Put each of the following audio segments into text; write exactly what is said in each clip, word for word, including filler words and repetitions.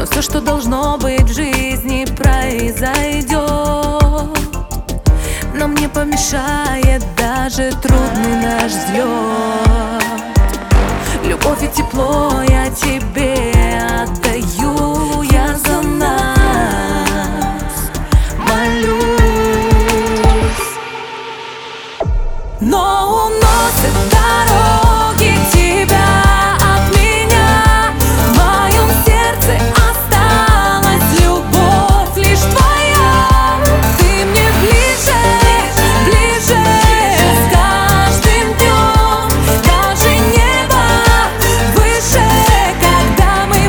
Но все, что должно быть в жизни, произойдет. Нам не помешает даже трудный наш взлет. Любовь и тепло я тебе отдаю, я за нас молюсь. Но уносит дороги тебя от меня. В моем сердце осталась любовь лишь твоя. Ты мне ближе, ближе с каждым днем. Даже небо выше, когда мы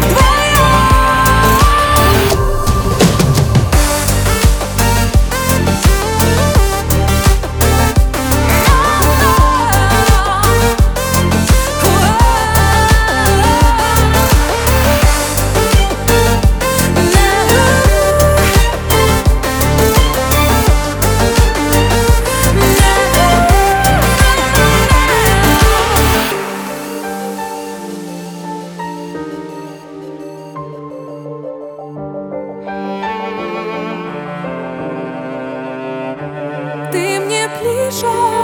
Ты мне ближе.